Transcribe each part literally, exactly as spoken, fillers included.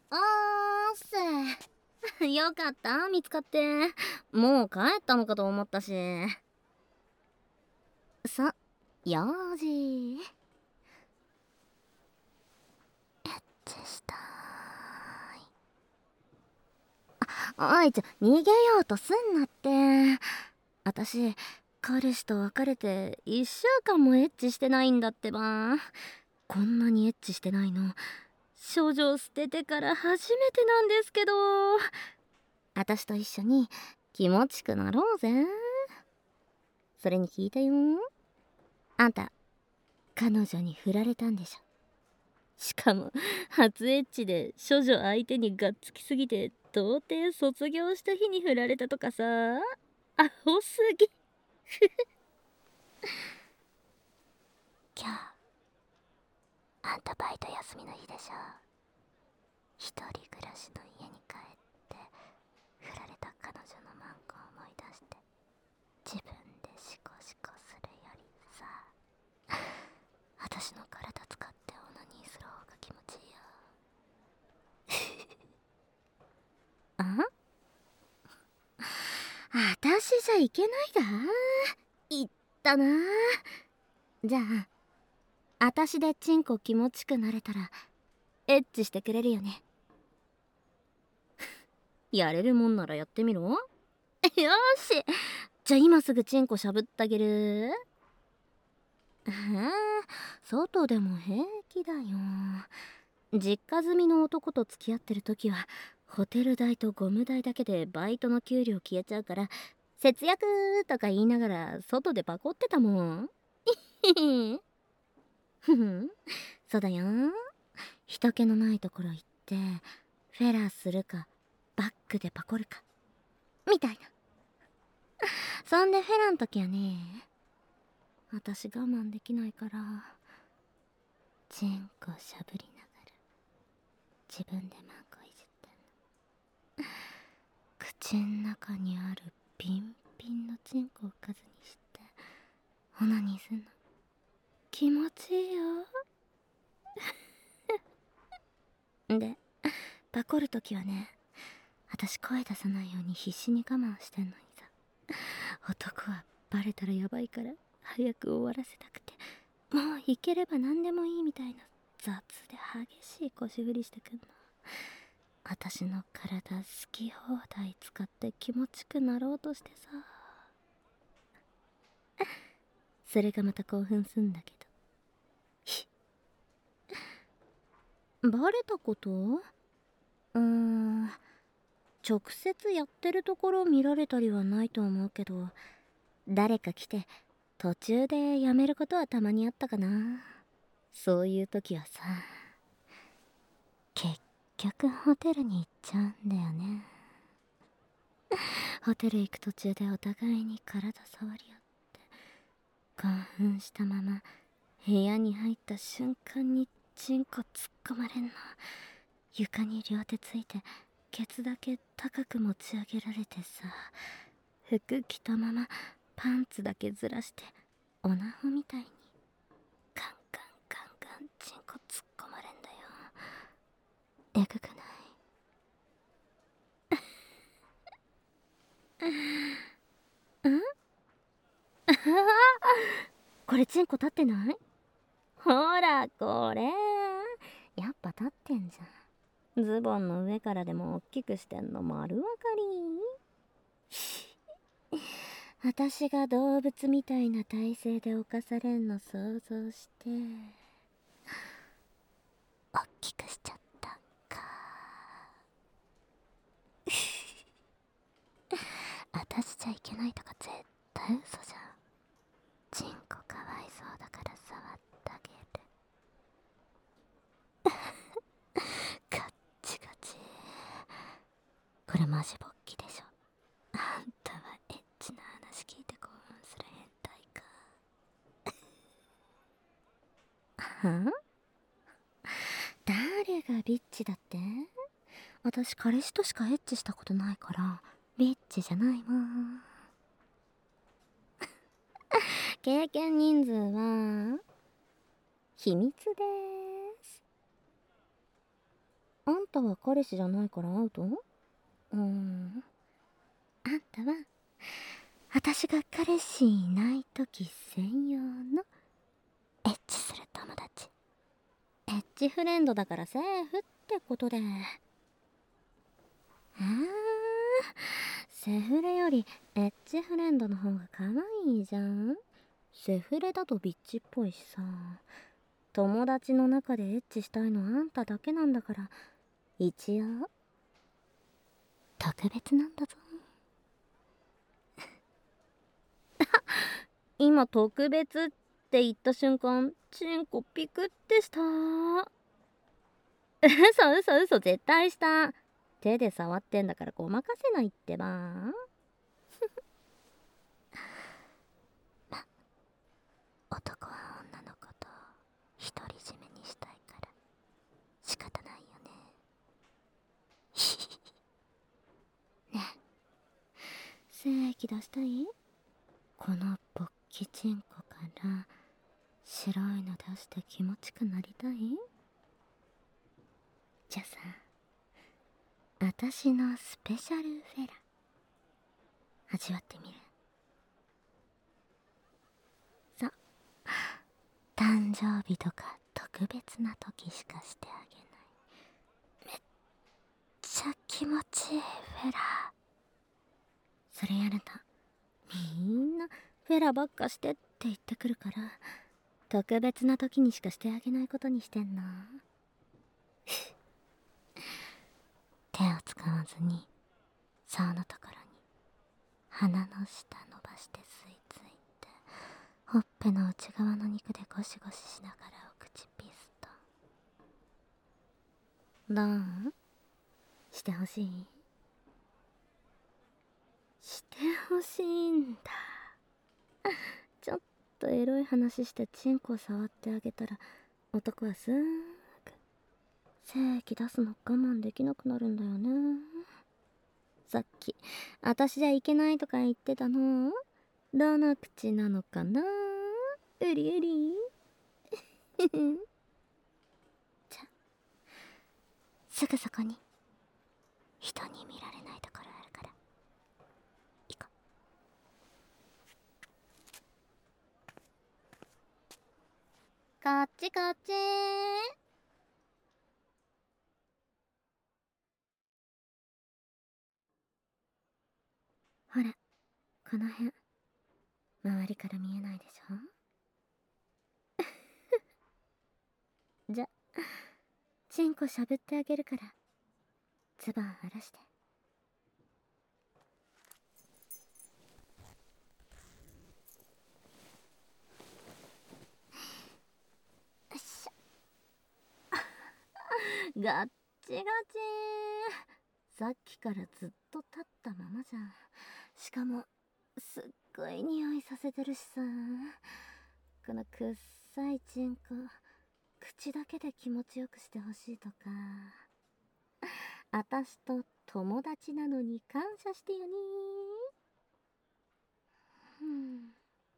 あーせよかった見つかって。もう帰ったのかと思ったし。さ、よーじ。エッチしたーい。おいちょ、逃げようとすんなって。あたし彼氏と別れていっしゅうかんもエッチしてないんだってば。こんなにエッチしてないの処女を捨ててから初めてなんですけど。あたしと一緒に気持ちくなろうぜ。それに聞いたよ。あんた彼女に振られたんでしょ。しかも初エッチで処女相手にがっつきすぎて到底卒業した日に振られたとかさ。アホすぎ。今日あんたバイト休みの日でしょ。一人暮らしの家に帰って振られた彼女のマンコを思い出して自分でシコシコするよりさ、私の体使ってオナニーする方が気持ちいいよ。あ私じゃいけないだ。言ったな。じゃあ私でチンコ気持ちくなれたらエッチしてくれるよね。やれるもんならやってみろ。よーし、じゃあ今すぐチンコしゃぶってあげる。へえ、外でも平気だよ。実家住みの男と付き合ってる時はホテル代とゴム代だけでバイトの給料消えちゃうから節約とか言いながら外でパコってたもん。ふふそうだよ。人気のないところ行ってフェラするかバックでパコるかみたいな。そんでフェラん時はね、私我慢できないからチンコしゃぶりながら自分でマンコいじってんの。口ん中にあるピンピンのチンコを数にしてオナニーすんの気持ちいいよ。でパコる時はね、私声出さないように必死に我慢してんのにさ、男はバレたらヤバいから早く終わらせたくて、もう行ければ何でもいいみたいな雑で激しい腰振りしてくんの。私の体好き放題使って気持ちくなろうとしてさ。それがまた興奮すんだけど。バレたこと？うーん、直接やってるところ見られたりはないと思うけど、誰か来て途中でやめることはたまにあったかな。そういう時はさ、結局ホテルに行っちゃうんだよね。ホテル行く途中でお互いに体触り合って興奮したまま部屋に入った瞬間にチンコ突っ込まれんの。床に両手ついてケツだけ高く持ち上げられてさ、服着たままパンツだけずらしてオナホみたいにガンガンガンガンチンコ突っ込まれんだよ。えぐくない？んこれチンコ立ってない？ほらこれやっぱ立ってんじゃん。ズボンの上からでも大きくしてんの丸わかり。私が動物みたいな体勢で犯されんの想像して大きくしちゃったか。私じゃいけないとか絶対嘘じゃん。チンコかわいそうだから触ってあげる。ガッチガチ。これマジ勃起でしょ。あんたはエッチな話聞いて興奮する変態か。は？誰がビッチだって？私彼氏としかエッチしたことないからビッチじゃないもん。経験人数は秘密です。 あんたは彼氏じゃないからアウト？うーん。あんたは私が彼氏いない時専用のエッチする友達。エッチフレンドだからセーフってことで。あー、セフレよりエッチフレンドの方が可愛いじゃん。セフレだとビッチっぽいしさ。友達の中でエッチしたいのあんただけなんだから、一応特別なんだぞ。今特別って言った瞬間、チンコピクってした。嘘嘘嘘、絶対した。手で触ってんだからごまかせないってば。ま、男は女のことを独り占めにしたいから仕方ないよね。ねえ、精液出したい？この勃起チンコから白いの出して気持ちくなりたい？じゃあさ、あたしのスペシャルフェラ味わってみる？さ、誕生日とか特別な時しかしてあげないめっちゃ気持ちいいフェラ。それやるとみんなフェラばっかしてって言ってくるから、特別な時にしかしてあげないことにしてんの。手を使わずに竿のところに鼻の下伸ばして吸い付いて、ほっぺの内側の肉でゴシゴシしながらお口ピストン。どう？してほしい？してほしいんだ。ちょっとエロい話してチンコ触ってあげたら、男はすーぐ精液出すの我慢できなくなるんだよね。さっき私じゃいけないとか言ってたの、どの口なのかな？うりうり。じゃ、すぐそこに人に見られないところあるから行こう。こっちこっち。ほら、この辺周りから見えないでしょ？じゃ、チンコしゃぶってあげるから、ズボン下ろして。よっしゃ。ガッチガチ。さっきからずっと立ったままじゃん。しかもすっごい匂いさせてるしさ。このくっさいチンコ、口だけで気持ちよくしてほしいとか、あたしと友達なのに感謝してよね。うん、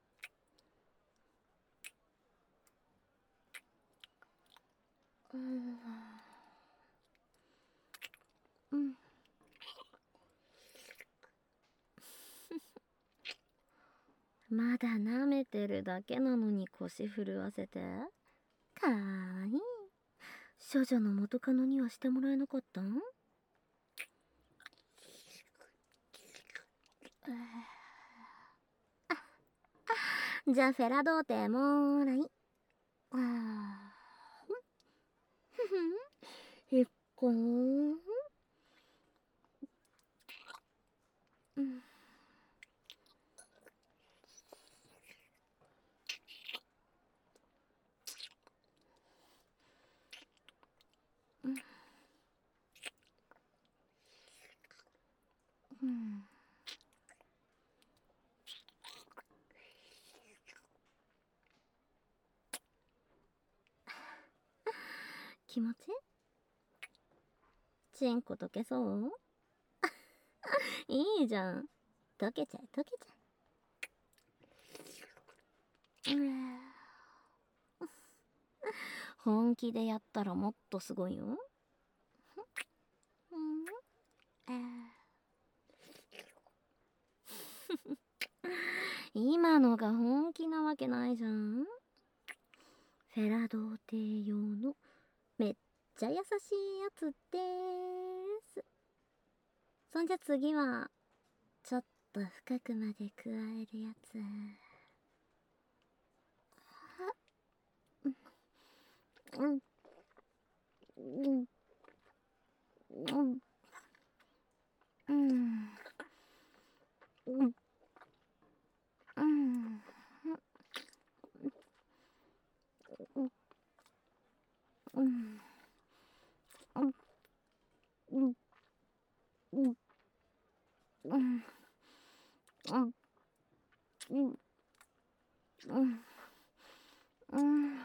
うんうん。まだ舐めてるだけなのに腰震わせて。かわいい。処女の元カノにはしてもらえなかったん？じゃあフェラ童貞もーらい。あーふふん。ひっこーん。うん。うん。気持ちチンコ溶けそう？いいじゃん。溶けちゃえ溶けちゃえ。うわ、本気でやったらもっとすごいよ。 今のが本気なわけないじゃん。フェラ童貞用のめっちゃ優しいやつでーす。そんじゃ次はちょっと深くまで加えるやつ。うんうんうんうんうんうんうんうんうんうんうんうんうん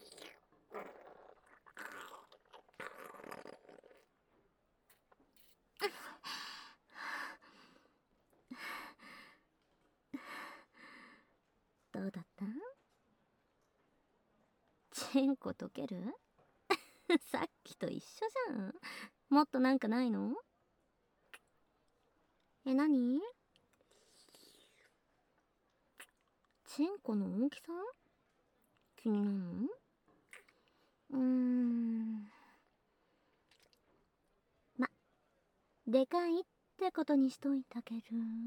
どうだった？チンコ溶ける？さっきと一緒じゃん。もっとなんかないの？え、なに？チンコの大きさ気になるの？うーん。ま、でかいってことにしといたけど。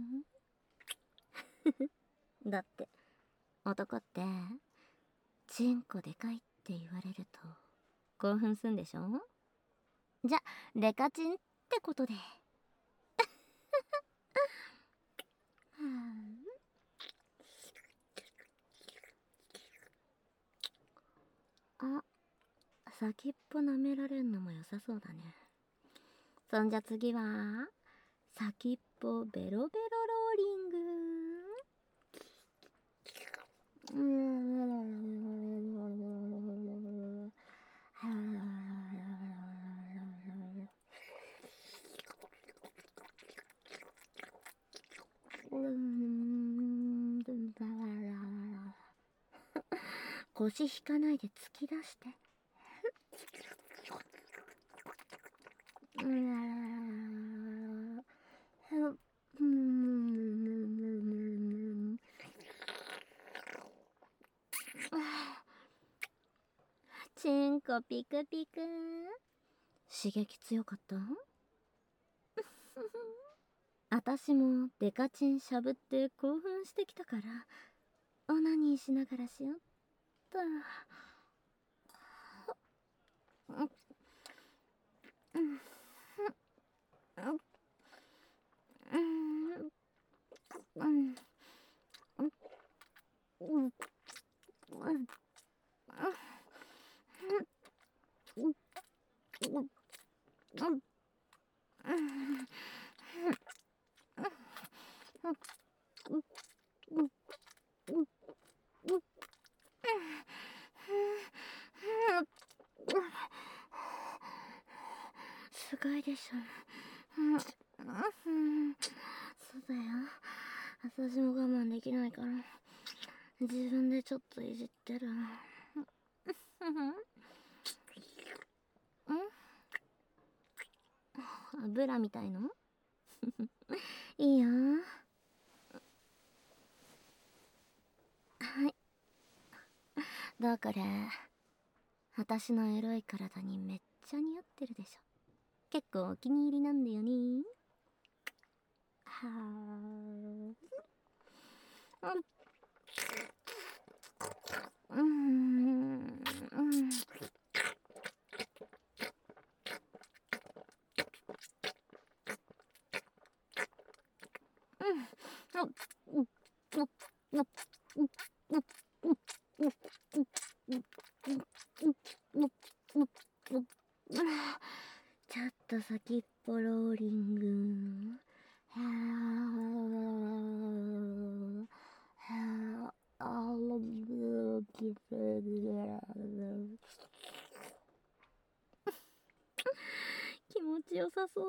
だって、男って、チンコでかいって言われると、興奮すんでしょ？じゃ、デカチンってことで。あ、先っぽ舐められんのも良さそうだね。そんじゃ次は、先っぽベロベロローリング。うーん。腰引かないで突き出して。うーん。チンコピクピク。刺激強かった？あたしもデカチンしゃぶって興奮してきたから、オナニーしながらしよっと。うんうんうんすごいでしょ。うんうんそうだよ。私も我慢できないから自分でちょっといじってる。油みたいの？いいよ。はい。どうこれ。私のエロい体にめっちゃ似合ってるでしょ。結構お気に入りなんだよね。はあ。うん。うん。うん。ちょっと先っぽローリング。はあ。気持ちよさそう。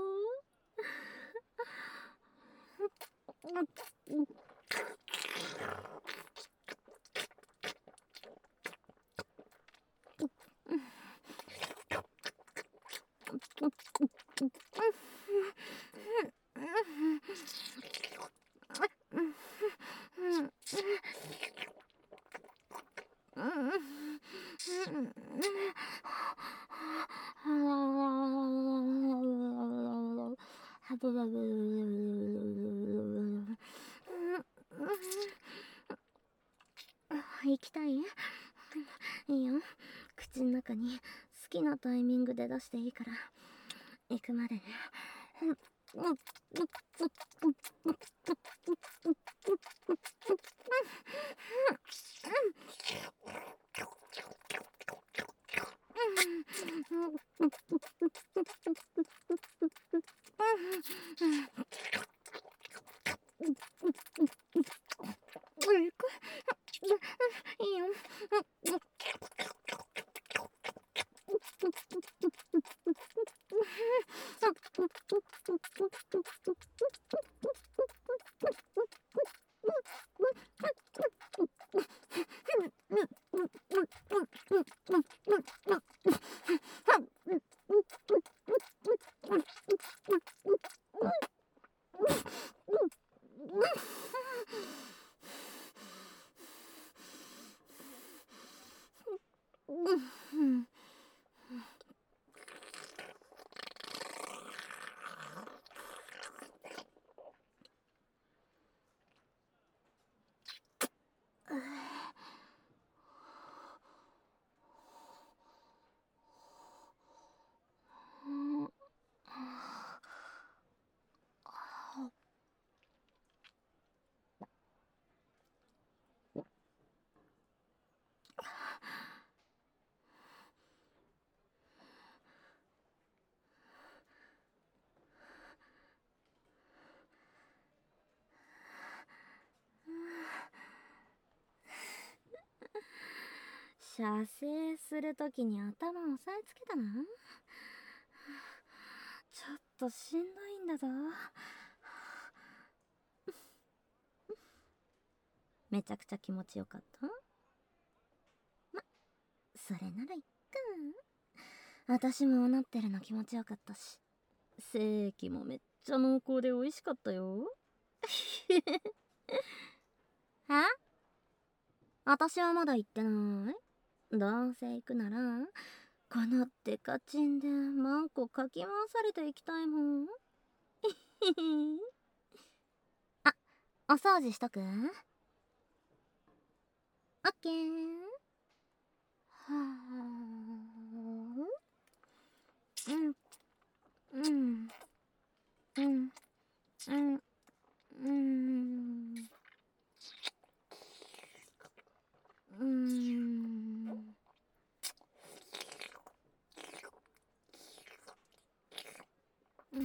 行きたい？いいよ。口の中に好きなタイミングで出していいから行くまでね。いいよ。射精するときに頭を押さえつけたな。ちょっとしんどいんだぞ。めちゃくちゃ気持ちよかった？ま、それならいっか。私もなってるの気持ちよかったし、精液もめっちゃ濃厚で美味しかったよ。え？私はまだ行ってない。どうせ行くならこのデカチンでマンコかき回されていきたいもん。あ、お掃除しとく？オッケー。はあ、うんうんうんうんうんうんうん。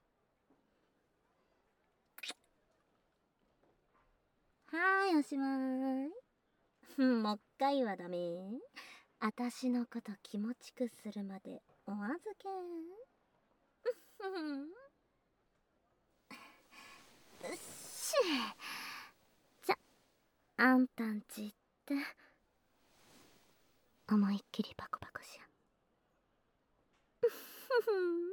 はーい、おしまい。もう一回はダメ。あたしのこと気持ちくするまでお預け。うっし。じゃ、あんたんち行って思いっきりパコパコしや。